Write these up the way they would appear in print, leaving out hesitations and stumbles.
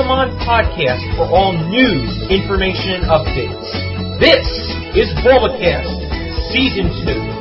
Pokemon podcast for all news, information, and updates. This is Bulbacast Season 2.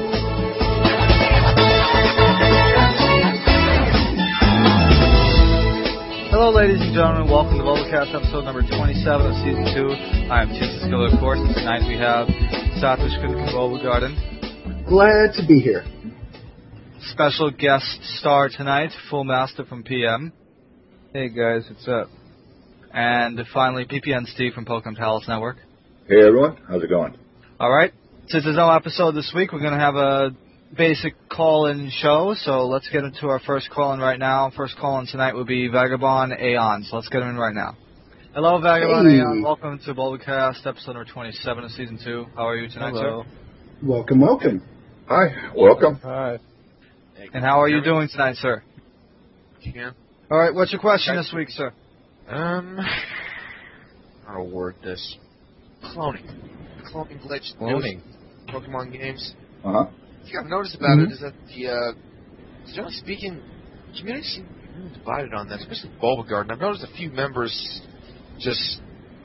Hello, ladies and gentlemen. Welcome to Bulbacast episode number 27 of Season 2. I am Tinsa Skiller, of course, and tonight we have Satoshi Bulbagarden. Glad to be here. Special guest star tonight, Full Master from PM. Hey guys, what's up? And finally, PPN Steve from Pokemon Palace Network. Hey everyone, how's it going? Alright, since there's no episode this week, we're going to have a basic call-in show, so let's get into our first call-in right now. First call-in tonight will be Vagabond Aeon, so let's get him in right now. Hello, Vagabond Aeon. Welcome to Bulbacast, episode number 27 of Season 2. How are you tonight, sir? Welcome. Hi, welcome. Hi. And how are you doing tonight, sir? Alright, what's your question this week, sir? How to word this? Cloning glitch. Cloning. Pokemon games. Uh-huh. The thing I've noticed about it is that generally speaking, the community seems really divided on that, especially Bulbagarden. I've noticed a few members just,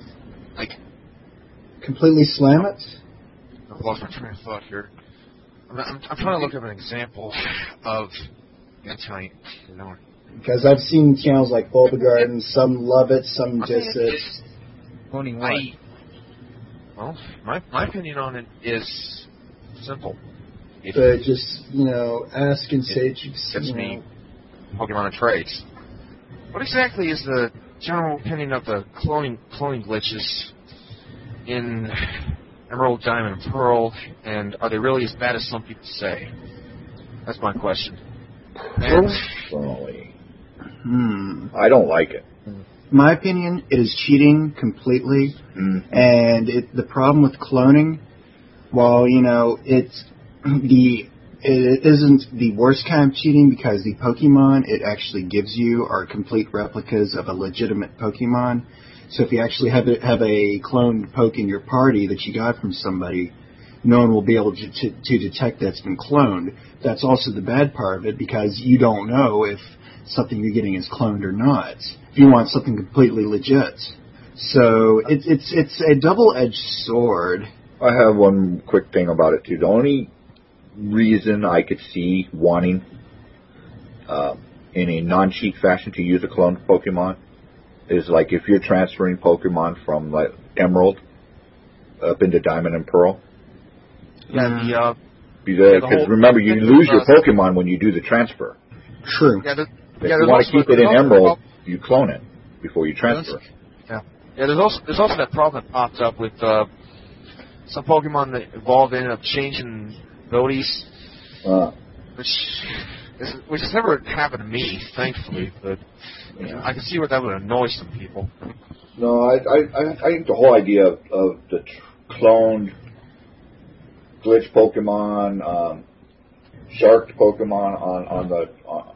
completely slam it? I've lost my train of thought here. I'm trying to look up an example of anti, Because I've seen channels like Bulbagarden, some love it, some diss it. Cloning what? Well, my opinion on it is simple. But just, ask and say, Gives me Pokemon and traits. What exactly is the general opinion of the cloning glitches in Emerald, Diamond, and Pearl, and are they really as bad as some people say? That's my question. Personally, I don't like it. My opinion, it is cheating completely. And the problem with cloning, while, it isn't the worst kind of cheating because the Pokemon it actually gives you are complete replicas of a legitimate Pokemon. So if you actually have a cloned Poke in your party that you got from somebody, no one will be able to detect that's been cloned. That's also the bad part of it because you don't know if something you're getting is cloned or not. If you want something completely legit. So it's a double-edged sword. I have one quick thing about it too. The only reason I could see wanting in a non-cheat fashion to use a cloned Pokemon is like if you're transferring Pokemon from like Emerald up into Diamond and Pearl. Yeah, because remember, you lose your Pokemon when you do the transfer. True. If you want to keep it in Emerald, you clone it before you transfer. Yeah, there's also that problem that pops up with some Pokemon that evolved ended up changing abilities, which has never happened to me, thankfully, but I can see where that would annoy some people. No, I think the whole idea of the cloned glitch Pokemon, sharked Pokemon on the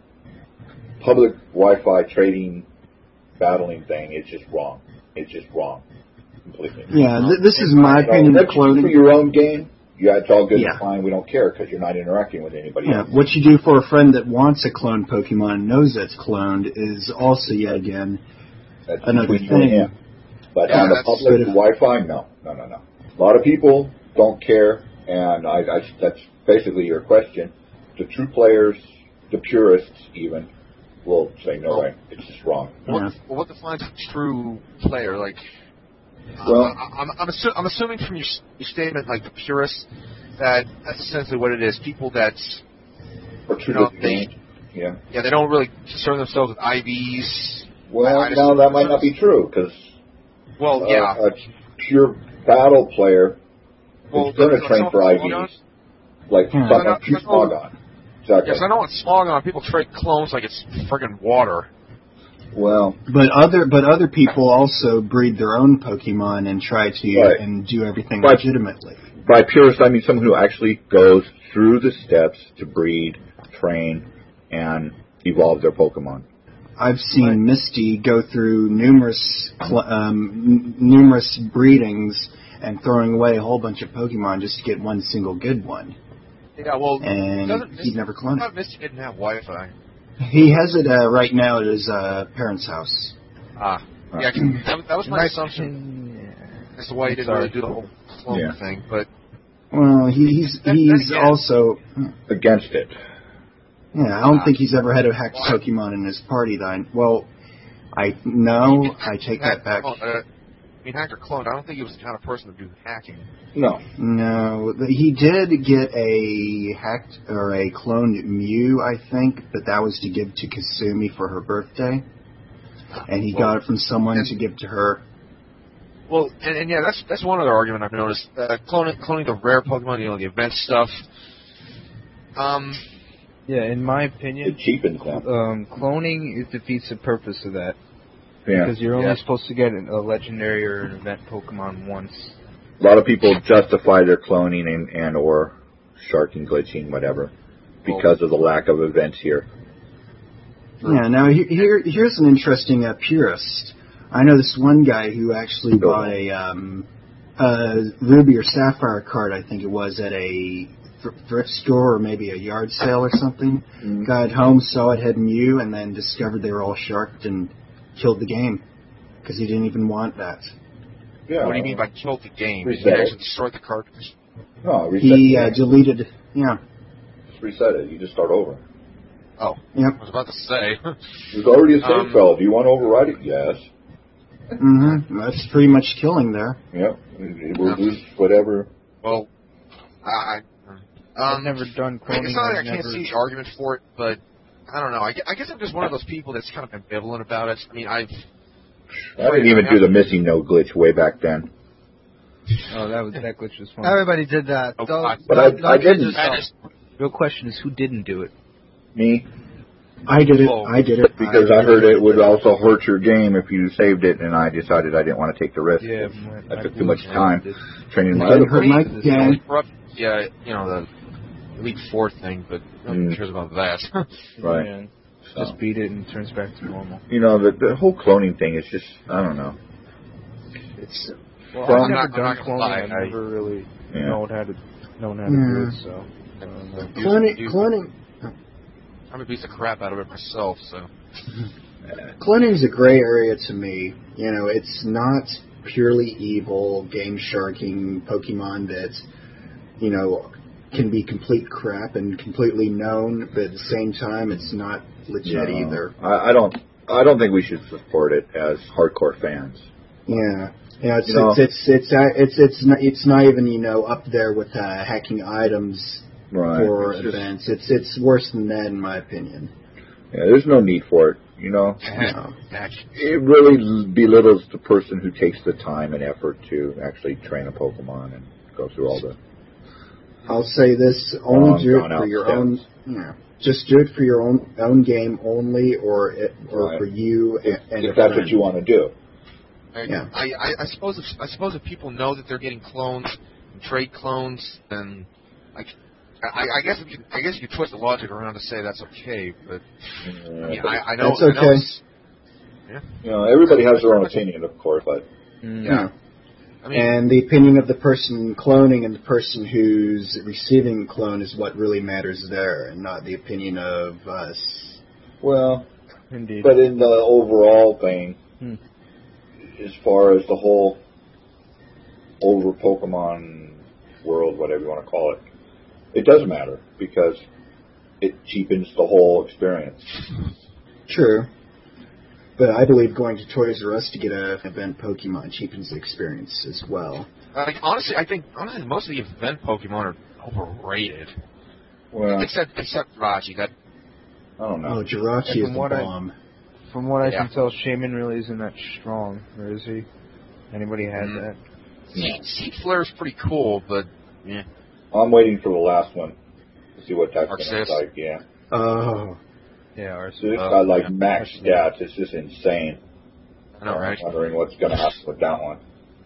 public Wi-Fi trading battling thing, it's just wrong. It's just wrong. Completely. Yeah, this is my opinion of cloning. For your own game, it's all good and fine. We don't care because you're not interacting with anybody else. What you do for a friend that wants a cloned Pokemon and knows that's cloned is also, yet again, that's another thing. But on the public Wi-Fi, no. A lot of people don't care, and that's basically your question. The true players, the purists even, will say, no way, it's just wrong. What defines a true player? Well, I'm assuming from your statement, like the purists, that's essentially what it is. People that, they don't really concern themselves with IVs. Well, now that might not be true because a pure battle player is going to train for IVs, like Smogon. Exactly. Yes, I know what Smogon. People trade clones like it's friggin' water. Well, but other people also breed their own Pokemon and try to and do everything legitimately. By purist, I mean someone who actually goes through the steps to breed, train, and evolve their Pokemon. I've seen Misty go through numerous breedings and throwing away a whole bunch of Pokemon just to get one single good one. Yeah, well, and he never cloned it. I thought Misty didn't have Wi-Fi. He has it right now at his parents' house. Ah. Yeah, that was my assumption as to why he didn't really do the whole clone thing, but... Well, he's also... against it. Yeah, I don't think he's ever had a hacked Pokemon in his party, then. Well, I take that back. Hacked or cloned, I don't think he was the kind of person to do hacking. No, he did get a hacked or a cloned Mew, I think, but that was to give to Kasumi for her birthday, and he got it from someone to give to her. Well, and yeah, that's one other argument I've noticed. Cloning the rare Pokemon, the event stuff. Yeah, in my opinion, it cheapens them. Cloning defeats the purpose of that. Yeah. Because you're only supposed to get a legendary or an event Pokemon once. A lot of people justify their cloning and or sharking, glitching, whatever, because of the lack of events here. Yeah, now here's an interesting purist. I know this one guy who actually bought a Ruby or Sapphire card, I think it was, at a thrift store or maybe a yard sale or something. Mm-hmm. Got home, saw it had Mew, and then discovered they were all sharked and killed the game because he didn't even want that. Yeah. What do you mean by killed the game? Did he actually destroy the cartridge? No, he deleted. Yeah. Just reset it. You just start over. Oh. Yep. I was about to say. There's already a save file. Do you want to override it? Yes. Mm-hmm. That's pretty much killing there. Yep. It will do whatever. Well, I've never done cloning. It's not that I can't see the argument for it, but I don't know. I guess I'm just one of those people that's kind of ambivalent about it. I mean, I didn't even do the missing no glitch way back then. Oh, that glitch was fun. Everybody did that. But I didn't. The real question is, who didn't do it? Me. I did it. Because I heard it would also hurt your game if you saved it, and I decided I didn't want to take the risk. Yeah, I took too much time training my other game. Yeah, the Elite Four thing, but nobody cares about that. Right. Yeah. Just beat it and it turns back to normal. The whole cloning thing is just, I don't know. It's... Well, I've never done cloning. I've never really known how to do it, so... Cloning... I'm a piece of crap out of it myself, so... Cloning is a gray area to me. It's not purely evil, game sharking Pokemon that, can be complete crap and completely known, but at the same time, it's not legit either. I don't think we should support it as hardcore fans. Yeah, it's not even up there with hacking items for events. It's worse than that, in my opinion. Yeah, there's no need for it. No. It really belittles the person who takes the time and effort to actually train a Pokemon and go through all the... I'll say this: only do it for your own. Just do it for your own game only, or for you. And if that's what you want to do. I suppose if people know that they're getting clones, and trade clones, then I guess you could twist the logic around to say that's okay. But I know that's okay. Everybody has their own opinion, of course, but yeah. And the opinion of the person cloning and the person who's receiving the clone is what really matters there, and not the opinion of us. Well, indeed. But in the overall thing, as far as the whole over Pokemon world, whatever you want to call it, it does matter because it cheapens the whole experience. True. But I believe going to Toys R Us to get an event Pokemon cheapens the experience as well. Honestly, I think most of the event Pokemon are overrated. Well, except Jirachi. I don't know. Oh, Jirachi is the bomb. From what I can tell, Shaman really isn't that strong, or is he? Anybody had that? Seed Flare is pretty cool, but yeah. I'm waiting for the last one to see what that's going to look like. Yeah. Oh. Yeah, This got max stats. It's just insane. I know, right? I'm wondering what's going to happen with that one.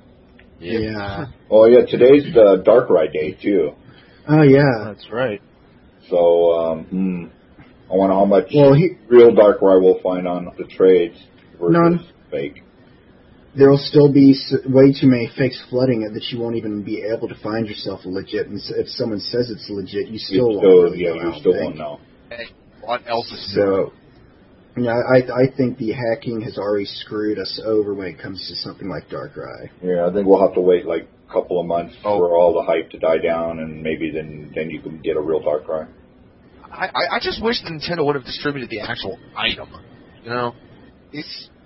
Yeah. Oh yeah, today's the Darkrai Day too. Oh yeah, that's right. So I wonder how much real Darkrai we'll find on the trades versus fake. There'll still be way too many fakes flooding it that you won't even be able to find yourself a legit. And if someone says it's legit, you still won't know. You still won't know. What else is so? Yeah, I think the hacking has already screwed us over when it comes to something like Darkrai. Yeah, I think we'll have to wait like a couple of months for all the hype to die down, and maybe then you can get a real Darkrai. I just wish Nintendo would have distributed the actual item. You know, the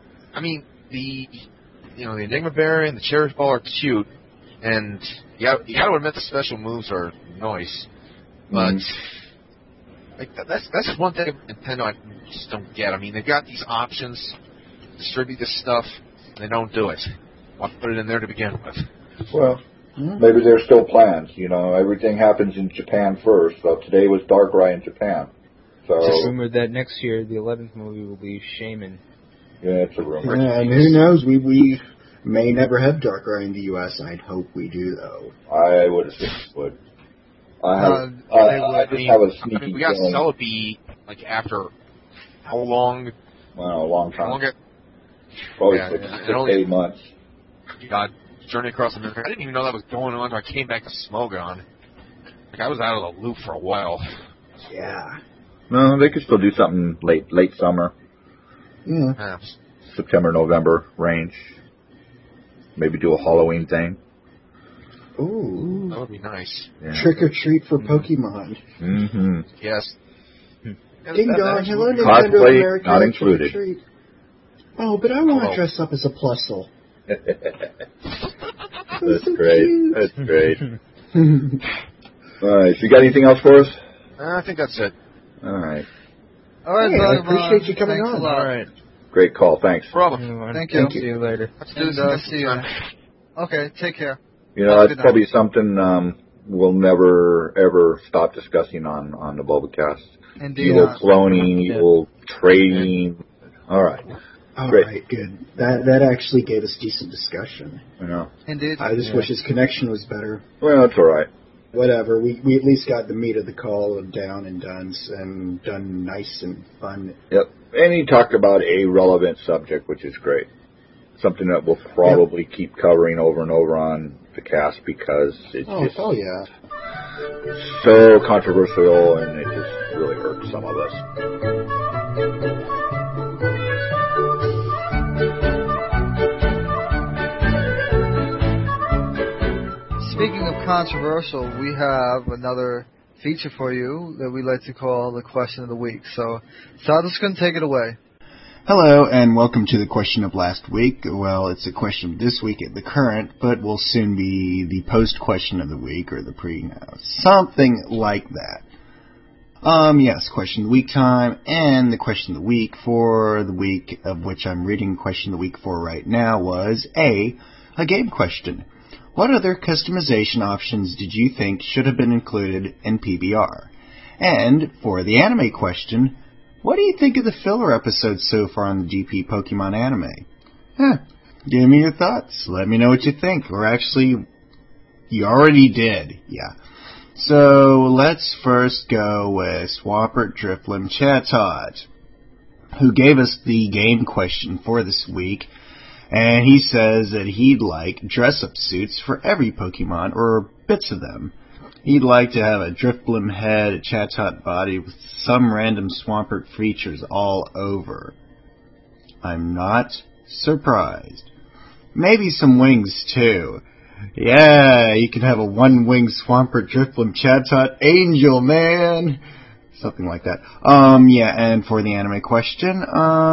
Enigma Berry and the Cherish Ball are cute, and you got to admit the special moves are nice, but like that's just one thing Nintendo I just don't get. I mean, they've got these options, distribute this stuff, and they don't do it. Why put it in there to begin with? Well, maybe there's still plans. You know, everything happens in Japan first. So today was Darkrai in Japan. So it's rumored that next year the 11th movie will be Shaman. Yeah, it's a rumor. Yeah, and who knows? We may never have Darkrai in the U.S. I'd hope we do, though. I would assume we would. I just have a sneaky we got Celebi like after how long? Well, a long time. Longer? Probably 6 to 8 months. God, Journey Across America. I didn't even know that was going on until I came back to Smogon. Like, I was out of the loop for a while. Yeah. No, they could still do something late summer. Yeah. September, November range. Maybe do a Halloween thing. Ooh. That would be nice. Yeah. Trick or treat for Pokemon. Mm-hmm. Yes. Ding dong, hello Nintendo Cosplay America. not included. Oh, but I want to dress up as a Plusle. That's great. That's great. All right. So you got anything else for us? I think that's it. All right. All right, I appreciate you coming on. All right. Great call. Thanks. Problem. Thank you. See you later. Let's do this. See you. Okay, take care. You know, that's probably something we'll never, ever stop discussing on the Bulbacast. Indeed. Evil cloning, evil trading. All right. All Great. right, good. That actually gave us decent discussion. I know. Indeed. I just wish his connection was better. Well, that's all right. Whatever. We at least got the meat of the call down and done nice and fun. Yep. And he talked about a relevant subject, which is great. Something that we'll probably keep covering over and over on the cast because it's just so controversial and it just really hurts some of us. Speaking of controversial, we have another feature for you that we like to call the Question of the Week. So, Sada's going to take it away. Hello, and welcome to the question of last week. Well, it's a question of this week at the current, but will soon be the post-question of the week, or the something like that. Yes, question of the week time, and the question of the week for the week of which I'm reading question of the week for right now was a game question. What other customization options did you think should have been included in PBR? And for the anime question, what do you think of the filler episodes so far on the GP Pokemon anime? Give me your thoughts. Let me know what you think. Or actually, you already did. Yeah. So, let's first go with Swampert Drifloon Chatot, who gave us the game question for this week. And he says that he'd like dress-up suits for every Pokemon, or bits of them. He'd like to have a Drifblim head, a Chatot body with some random Swampert features all over. I'm not surprised. Maybe some wings, too. Yeah, you can have a one-winged Swampert Drifblim Chatot Angel, man! Something like that. Yeah, and for the anime question,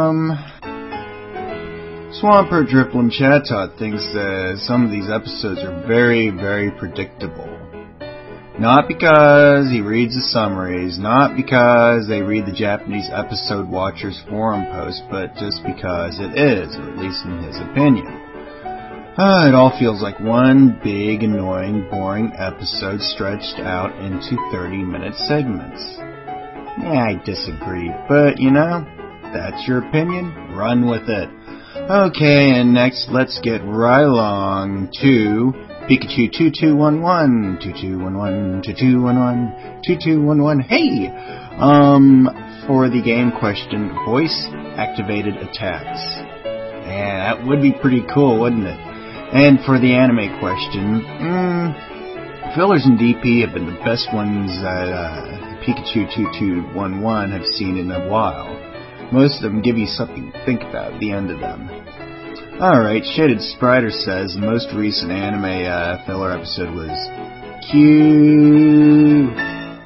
Swampert Drifloon Chatot thinks that some of these episodes are very, very predictable. Not because he reads the summaries, not because they read the Japanese episode watchers forum posts, but just because it is, or at least in his opinion. It all feels like one big, annoying, boring episode stretched out into 30-minute segments. Yeah, I disagree, but that's your opinion, run with it. Okay, and next, let's get right along to Pikachu 2211, 2211, 2211, 2211. Hey! For the game question, voice-activated attacks. Yeah, that would be pretty cool, wouldn't it? And for the anime question, fillers in DP have been the best ones that Pikachu 2211 have seen in a while. Most of them give you something to think about at the end of them. Alright, Shaded Sprider says the most recent anime filler episode was cute.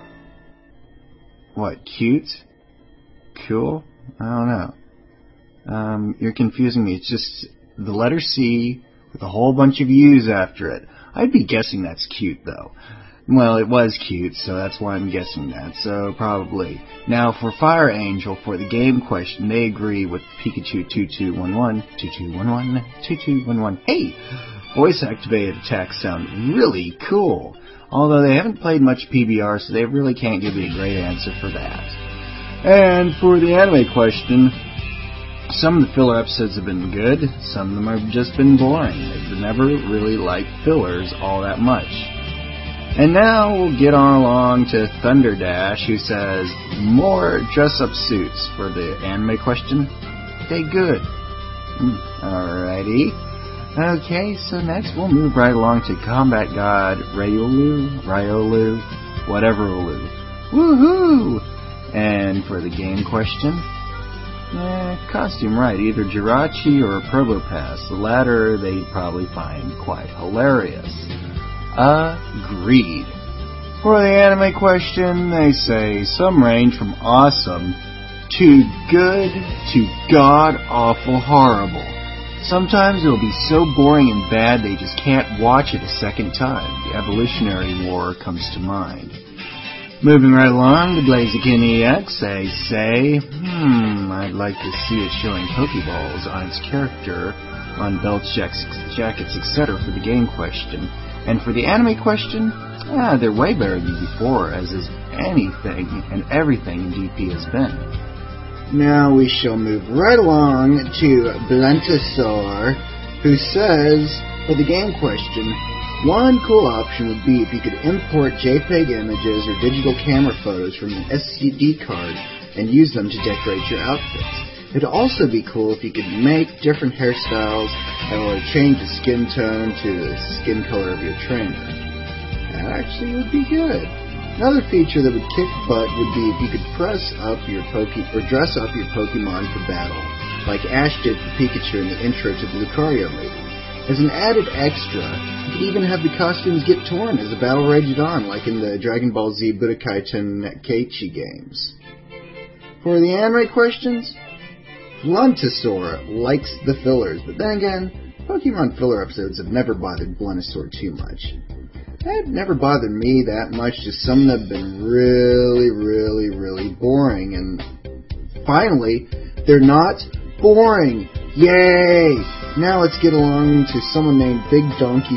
What, cute? Cool? I don't know. You're confusing me. It's just the letter C with a whole bunch of U's after it. I'd be guessing that's cute, though. Well, it was cute, so that's why I'm guessing that, so probably. Now, for Fire Angel, for the game question, they agree with Pikachu 2211, 2211, 2211. Hey! Voice-activated attacks sound really cool. Although they haven't played much PBR, so they really can't give me a great answer for that. And for the anime question, some of the filler episodes have been good, some of them have just been boring. I've never really liked fillers all that much. And now we'll get on along to Thunder Dash, who says, more dress-up suits for the anime question. Okay, good. Alrighty. Okay, so next we'll move right along to Combat God Ryolu, whatever Olu. Woohoo! And for the game question, costume right, either Jirachi or Probopass. The latter they'd probably find quite hilarious. Agreed. For the anime question, they say some range from awesome to good to god-awful horrible. Sometimes it'll be so boring and bad they just can't watch it a second time. The Evolutionary War comes to mind. Moving right along to Blaziken EX, they say, I'd like to see it showing Pokeballs on its character, on belts, jackets, etc. for the game question. And for the anime question, they're way better than before, as is anything and everything in DP has been. Now we shall move right along to Blentosaur, who says, for the game question, one cool option would be if you could import JPEG images or digital camera photos from an SCD card and use them to decorate your outfits. It'd also be cool if you could make different hairstyles or change the skin tone to the skin color of your trainer. That actually would be good. Another feature that would kick butt would be if you could dress up your Pokemon for battle, like Ash did for Pikachu in the intro to the Lucario movie. As an added extra, you could even have the costumes get torn as the battle rages on, like in the Dragon Ball Z Budokai Tenkaichi games. For the anime questions, Bluntosaur likes the fillers, but then again, Pokemon filler episodes have never bothered Bluntosaur too much. They've never bothered me that much, just some that have been really, really, really boring, and finally, they're not boring! Yay! Now let's get along to someone named Big Donkey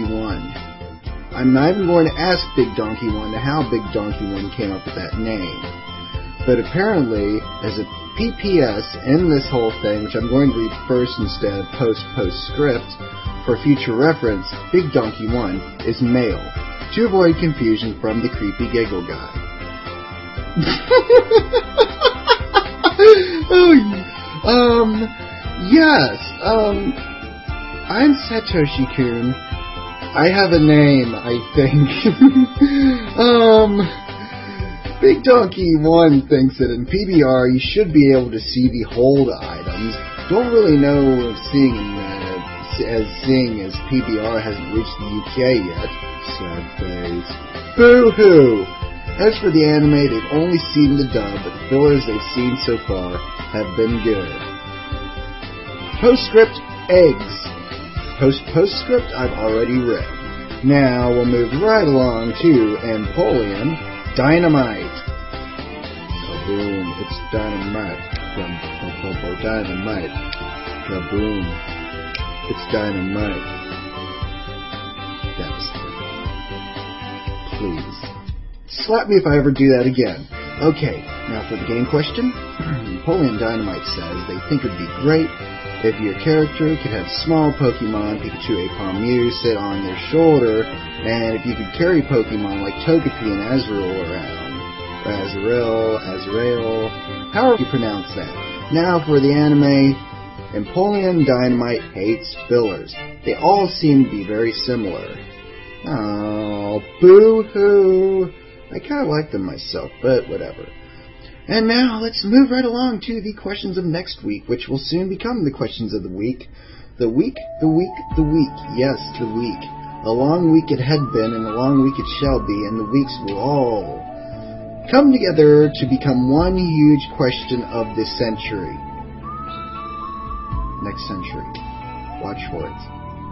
1. I'm not even going to ask Big Donkey 1 how Big Donkey 1 came up with that name. But apparently, as a PPS in this whole thing, which I'm going to read first instead of postscript, for future reference, Big Donkey 1 is male, to avoid confusion from the creepy giggle guy. I'm Satoshi-kun. I have a name, I think. Big Donkey 1 thinks that in PBR you should be able to see the hold items. Don't really know if seeing as PBR hasn't reached the UK yet. Sad face. Boo-hoo! As for the anime, they've only seen the dub, but the fillers they've seen so far have been good. Postscript, eggs. Postscript I've already read. Now we'll move right along to Empoleon Dynamite. Kaboom, it's dynamite. Dynamite. Kaboom, it's dynamite. Devastating. Please. Slap me if I ever do that again. Okay, now for the game question. Empoleon Dynamite says they think it would be great if your character could have small Pokemon, Pikachu, Aipom, Mew, sit on their shoulder, and if you could carry Pokemon like Togepi and Azrael around. Azrael, however you pronounce that. Now for the anime, Empoleon Dynamite hates fillers. They all seem to be very similar. Oh, boo-hoo. I kind of like them myself, but whatever. And now let's move right along to the questions of next week, which will soon become the questions of the week. The week. Yes, the week. A long week it had been, and a long week it shall be, and the weeks will all come together to become one huge question of the century. Next century. Watch for it.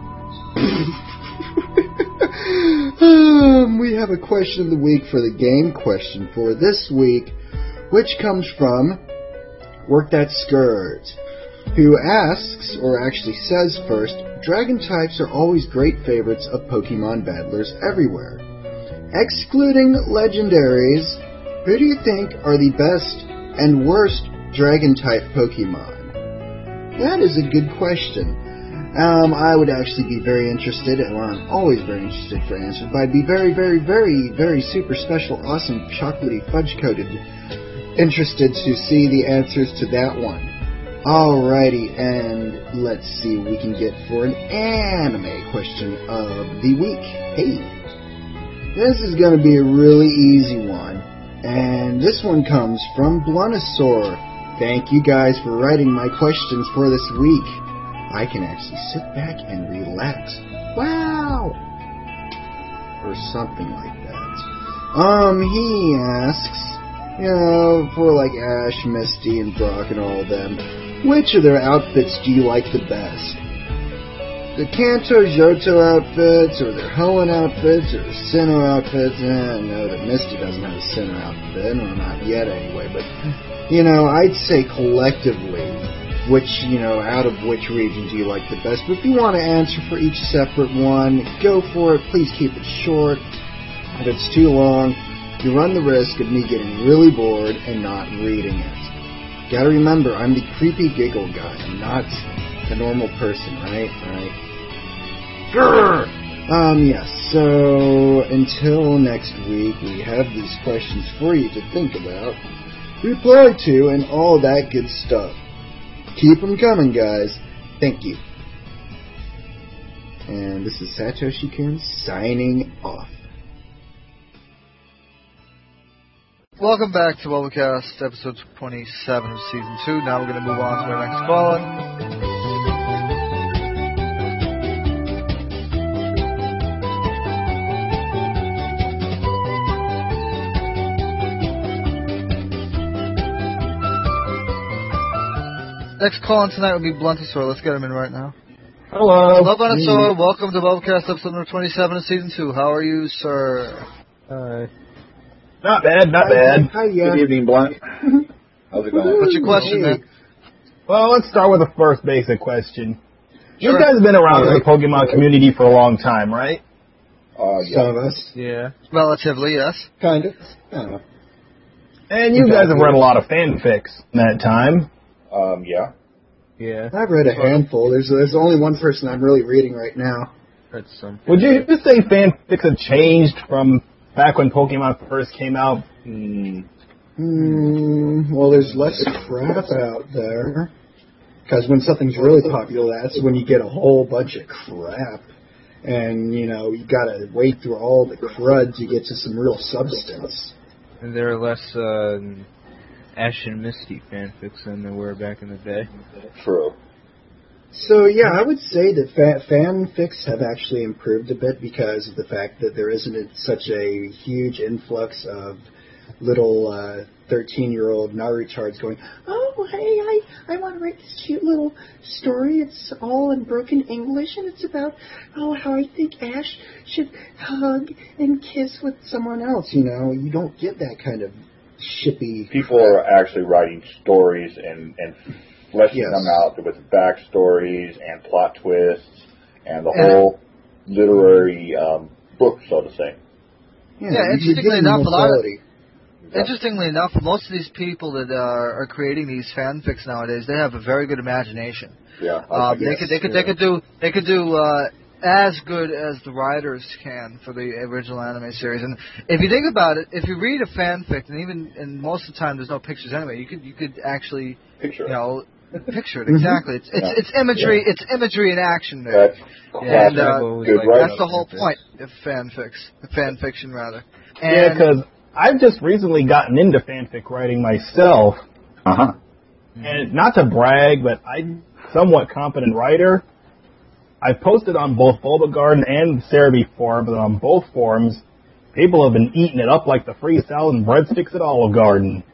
We have a question of the week for the game question for this week, which comes from Work That Skirt, who asks, or actually says first, Dragon types are always great favorites of Pokemon battlers everywhere. Excluding legendaries, who do you think are the best and worst Dragon type Pokemon? That is a good question. I would actually be very interested, and I'm always very interested for answers, but I'd be very, very, very, very super special, awesome, chocolatey, fudge-coated interested to see the answers to that one. Alrighty, and let's see what we can get for an anime question of the week. Hey, this is going to be a really easy one, and this one comes from Bluntosaur. Thank you guys for writing my questions for this week. I can actually sit back and relax. Wow! Or something like that. He asks, for like Ash, Misty, and Brock and all of them, which of their outfits do you like the best? The Kanto Johto outfits, or their Hoenn outfits, or the Sinnoh outfits? I know that Misty doesn't have a Sinnoh outfit, or not yet anyway, but, I'd say collectively, which, out of which region do you like the best? But if you want to answer for each separate one, go for it. Please keep it short. If it's too long, you run the risk of me getting really bored and not reading it. Gotta remember, I'm the creepy giggle guy. I'm not the normal person, right? Grrr! Yes, so until next week, we have these questions for you to think about, reply to, and all that good stuff. Keep them coming, guys. Thank you. And this is Satoshi-kun signing off. Welcome back to Bubblecast, episode 27 of Season 2. Now we're going to move on to our next call-in. Next call-in tonight will be Bluntosaur. Let's get him in right now. Hello. Hello, Bluntosaur. Welcome to Bubblecast, episode number 27 of Season 2. How are you, sir? Hi. Not bad. Hi, Good evening, Blunt. How's it going? What's your question, man? Well, let's start with the first basic question. Sure. You guys have been around in the Pokemon community for a long time, right? Yeah. Some of us. Yeah. Relatively, yes. Kind of. I don't know. And you guys have read a lot of fanfics in that time. Yeah. Yeah. I've read a handful. There's only one person I'm really reading right now. That's something. Would you just say fanfics have changed from back when Pokemon first came out? Well, there's less crap out there. Because when something's really popular, that's when you get a whole bunch of crap. And, you gotta wade through all the crud to get to some real substance. And there are less Ash and Misty fanfics than there were back in the day. True. So, yeah, I would say that fanfics have actually improved a bit because of the fact that there isn't such a huge influx of little 13-year-old Narutards going, oh, hey, I want to write this cute little story. It's all in broken English, and it's about, how I think Ash should hug and kiss with someone else. You don't get that kind of shippy... People are actually writing stories and fleshing them out with backstories and plot twists and the whole literary book, so to say. Yeah, interestingly enough, most of these people that are creating these fanfics nowadays, they have a very good imagination. Yeah, they could do as good as the writers can for the original anime series. And if you think about it, if you read a fanfic, and most of the time there's no pictures anyway, you could actually picture it exactly. It's imagery. Yeah. It's imagery in action there. That's that's the whole point of fan fiction rather. And because I've just recently gotten into fanfic writing myself. Uh-huh. And not to brag, but I'm a somewhat competent writer. I've posted on both Bulba Garden and the Cerebi forum, but on both forums, people have been eating it up like the free salad and breadsticks at Olive Garden.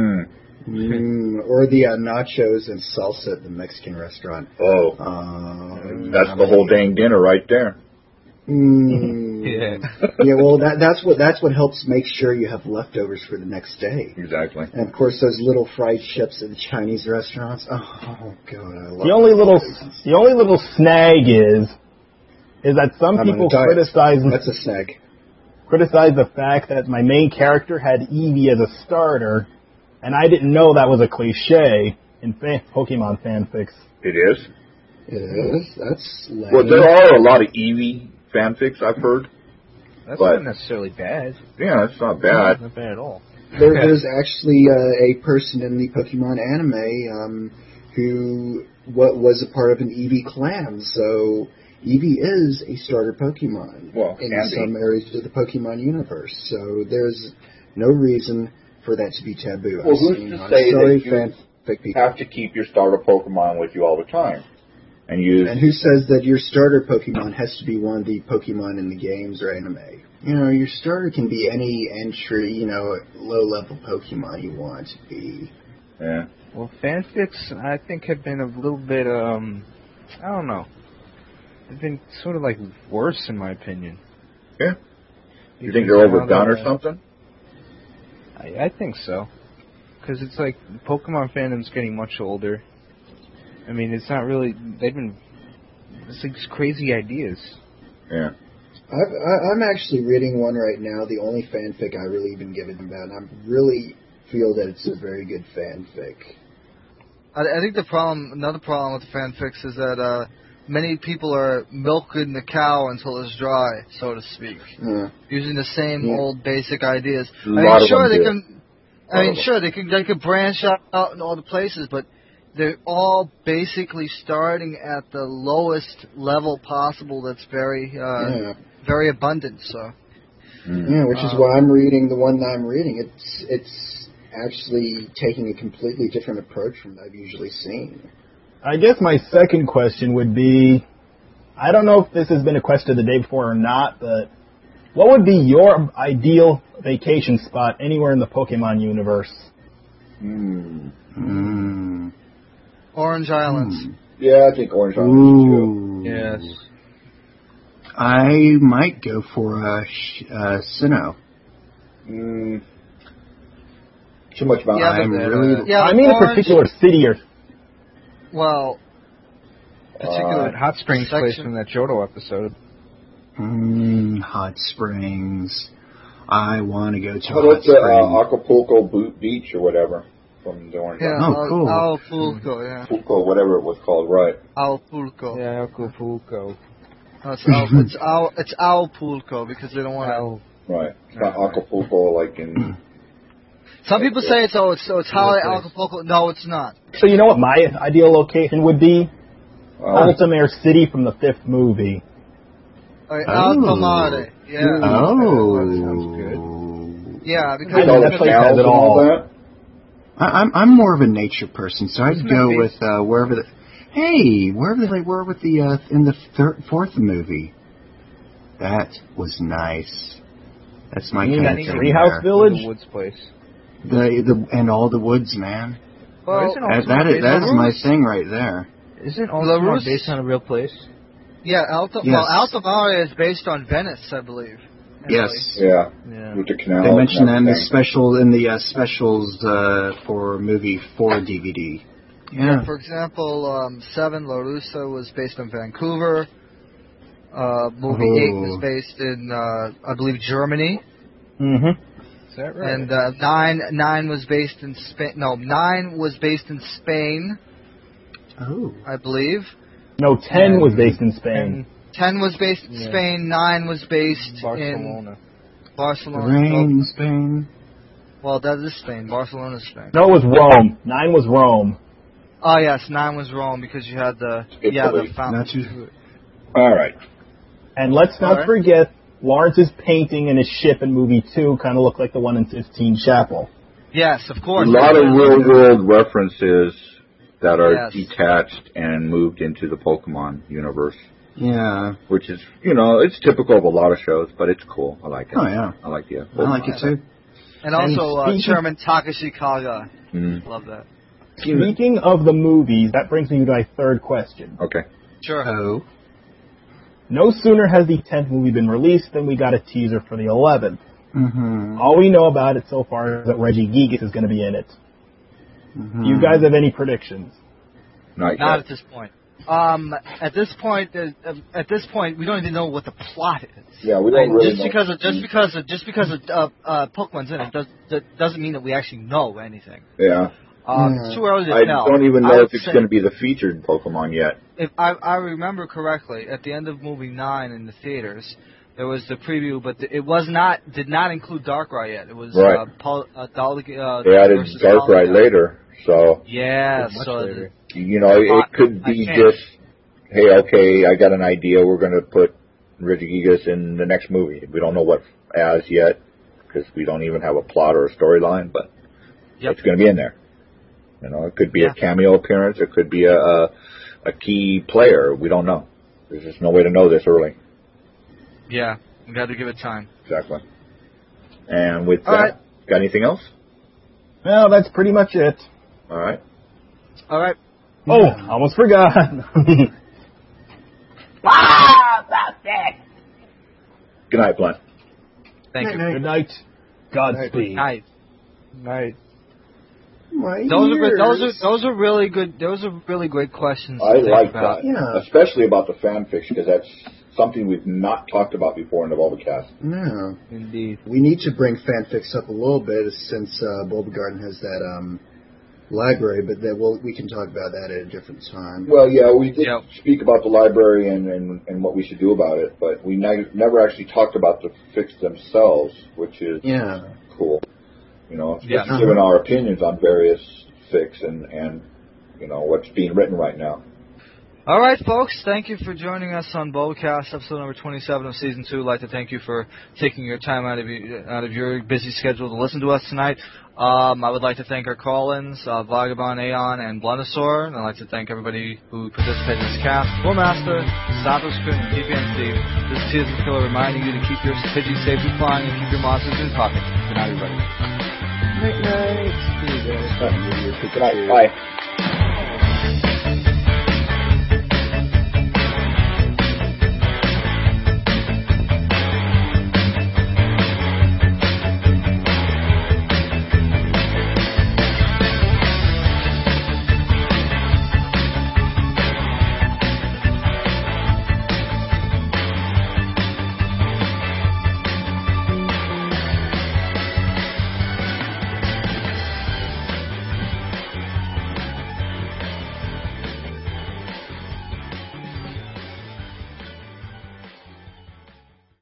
Or the nachos and salsa at the Mexican restaurant. Oh. That's the whole dang dinner right there. Yeah. Yeah, well, that's what helps make sure you have leftovers for the next day. Exactly. And, of course, those little fried chips at the Chinese restaurants. Oh God, I love The only little snag is that some people criticize... That's a snag. Criticize the fact that my main character had Eevee as a starter, and I didn't know that was a cliche in Pokemon fanfics. It is? It is? That's lame. Well, there are a lot of Eevee fanfics, I've heard. That's not necessarily bad. Yeah, it's not bad. Not bad at all. There's actually a person in the Pokemon anime who was a part of an Eevee clan, so Eevee is a starter Pokemon in some areas of the Pokemon universe, so there's no reason for that to be taboo. Well, who's to say that you have to keep your starter Pokemon with you all the time? And who says that your starter Pokemon has to be one of the Pokemon in the games or anime? You know, your starter can be any entry, low-level Pokemon you want to be. Yeah. Well, fanfics, I think, have been a little bit, I don't know. They've been sort of, worse, in my opinion. Yeah? You think they're overdone or something? I think so. Because it's like, Pokemon fandom's getting much older. I mean, it's not really, it's like these crazy ideas. Yeah. I'm actually reading one right now, the only fanfic I really even give it about, and I really feel that it's a very good fanfic. I think another problem with the fanfics is that many people are milking the cow until it's dry, so to speak. Yeah. Using the same old basic ideas. They could branch out in all the places, but they're all basically starting at the lowest level possible that's very very abundant. So which is why I'm reading the one that I'm reading. It's actually taking a completely different approach from what I've usually seen. I guess my second question would be, I don't know if this has been a question the day before or not, but what would be your ideal vacation spot anywhere in the Pokemon universe? Orange Islands. Yeah, I think Orange Islands too. Yes. I might go for Sinnoh. Too much about I mean a particular city or... Well... Particular Hot Springs place from that Johto episode. Hot Springs. I want to go to How about Acapulco Beach or whatever from the Orange Islands? Oh, cool. Acapulco, yeah. Acapulco, whatever it was called, right. Acapulco. Yeah, Acapulco. No, it's Acapulco because they don't want to... Right. It's not Acapulco like in... Some people say it's Holiday Acapulco. No, it's not. So you know what my ideal location would be? Altamare City from the 5th movie. Altamare. Yeah. That sounds good. Yeah, because that place has it all. I'm more of a nature person, so I'd go with wherever they were with the in the 4th movie. That was nice. That's my kind of thing. Treehouse Village, the Woods place. And all the woods, man. Well, that is my thing right there. Isn't Altamare based on a real place? Yeah, Altamare is based on Venice, I believe. Yes. Yeah. With the canal. They mentioned that in the specials for movie 4 DVD. Yeah. For example, 7 La Russa was based on Vancouver. Movie 8 was based in, I believe, Germany. Mm-hmm. Is that right? And 9 was based in Spain. No, 9 was based in Spain. Oh. I believe. No, 10 was based in Spain. 10 was based in Spain. 9 was based in Barcelona. Spain. Well, that is Spain. Barcelona is Spain. No, it was Rome. 9 was Rome. Oh yes, 9 was Rome because you had the fountain. All right. And let's not forget Lawrence's painting in his ship in movie 2 kind of looked like the one in Sistine Chapel. Yes, of course. A lot of real-world references that are detached and moved into the Pokemon universe. Yeah. Which is, it's typical of a lot of shows, but it's cool. I like it. Oh, yeah. I like it. I like it, too. And also, Chairman Takashi Kaga. Love that. Speaking of the movies, that brings me to my third question. Okay. Sure. Oh. No sooner has the 10th movie been released than we got a teaser for the 11th. Mm-hmm. All we know about it so far is that Reggie Gigas is going to be in it. Mm-hmm. Do you guys have any predictions? Not at this point. At this point, we don't even know what the plot is. Yeah, we don't really just know. Just because Pokemon's in it doesn't mean that we actually know anything. Yeah. It's too early to tell. I don't even know if it's going to be the featured Pokemon yet. If I remember correctly, at the end of movie 9 in the theaters, there was the preview, but it did not include Darkrai yet. It was right. They added Darkrai later, so later. It could be just, hey, okay, I got an idea. We're going to put Regigigas in the next movie. We don't know what as yet because we don't even have a plot or a storyline, but it's going to be in there. It could be a cameo appearance. It could be a key player. We don't know. There's just no way to know this early. Yeah, we got to give it time. Exactly. And with that, got anything else? No, that's pretty much it. All right. Oh, almost forgot. Good night, Blunt. Thank you. Good night. Godspeed. Night. My Those are really good. Those are really great questions. I like that, Yeah. especially about the fanfiction, because that's something we've not talked about before in the Bulbacast. No. Indeed. We need to bring fanfics up a little bit since Bulbagarden has that library, but we can talk about that at a different time. Well, yeah, we did speak about the library and what we should do about it, but we never actually talked about the fics themselves, which is cool. Just giving our opinions on various fics and what's being written right now. All right, folks. Thank you for joining us on Bulbacast, episode number 27 of Season 2. I'd like to thank you for taking your time out of your busy schedule to listen to us tonight. I would like to thank our call-ins, Vagabond, Aeon, and Blundasaur. And I'd like to thank everybody who participated in this cast. Bullmaster, Santos Quinn, and PPNC. This is Tears of the Killer reminding you to keep your Pidgey safely flying and keep your monsters in pocket. Good night, everybody. Night. Good night. Bye.